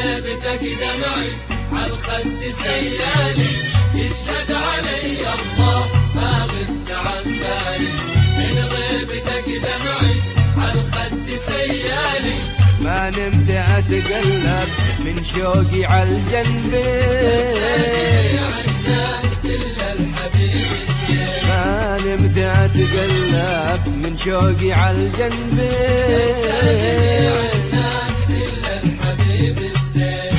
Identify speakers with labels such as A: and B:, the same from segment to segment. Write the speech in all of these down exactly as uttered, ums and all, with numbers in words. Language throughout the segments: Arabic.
A: غيبتك دمعي عالخد سيالي، يشهد علي الله ما غبت عن بالي. من غيبتك دمعي عالخد سيالي،
B: ما نمت أتقلب من شوقي عالجنبين.
A: عالناس إلا الحبيب الزين،
B: ما نمت أتقلب من شوقي عالجنبين.
A: عالناس إلا الحبيب الزين،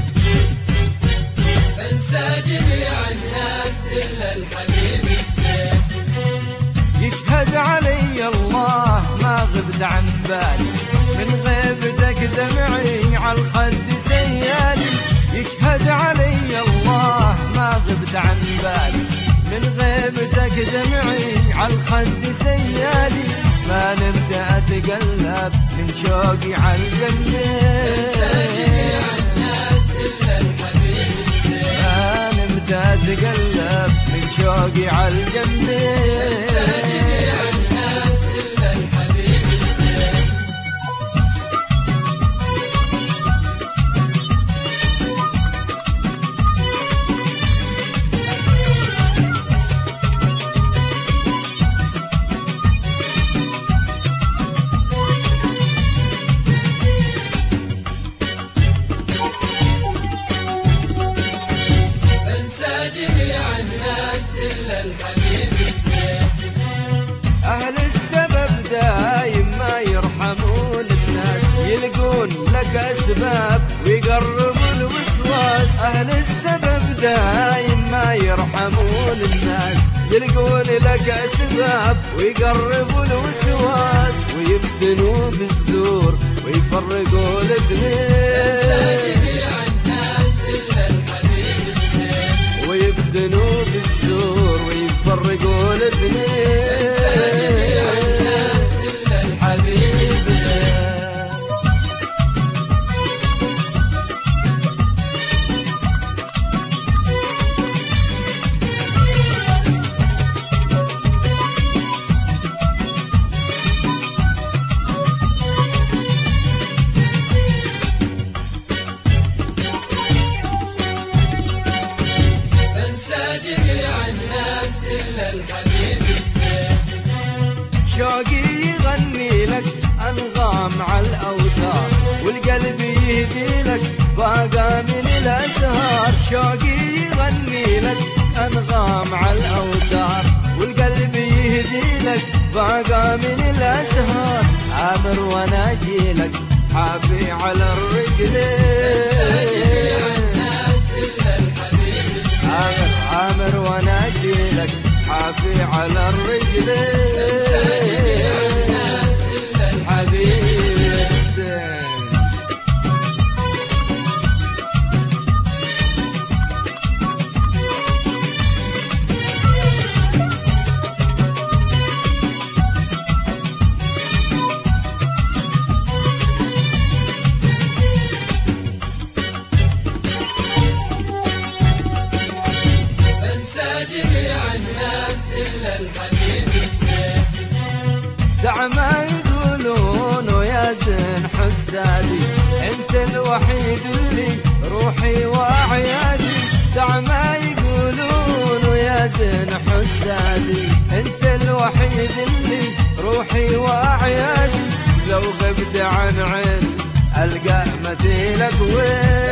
A: بنسى جميع الناس إلا الحبيب الزين.
B: يشهد علي الله ما غبت عن بالي، من غيبتك دمعي عالخد سيالي. يشهد علي الله ما غبت عن بالي، من غيبتك دمعي عالخد سيالي. ما نمت أتقلب من شوقي عالجنبين. ما نمت أتقلب من شوقي عالجنبين. أهل السبب دايم ما يرحمون الناس، يلقون لك أسباب ويقربوا الوسواس. أهل السبب دايم ما يرحمون الناس، يلقون لك أسباب ويقربوا الوسواس. ويفتنوا بالزور ويفرقوا الاثنين، ويفتنوا بالزور ويفرقوا الاثنين. شوقي يغني لك أنغام عالأوتار، والقلب يهدي لك باقى من الأزهار. شوقي يغني لك أنغام عالأوتار، والقلب يهدي لك باقى من الأزهار. عامر وناجي لك حافي على الرجلين، عامر عامر وناجي لك حافي على الرجلين. دع ما يقولون ويا زين حسادي، انت الوحيد اللي روحي واعيادي. دع ما يقولون ويا زين حسادي، انت الوحيد اللي روحي واعيادي. لو غبت عن عين القى مثيلك وين،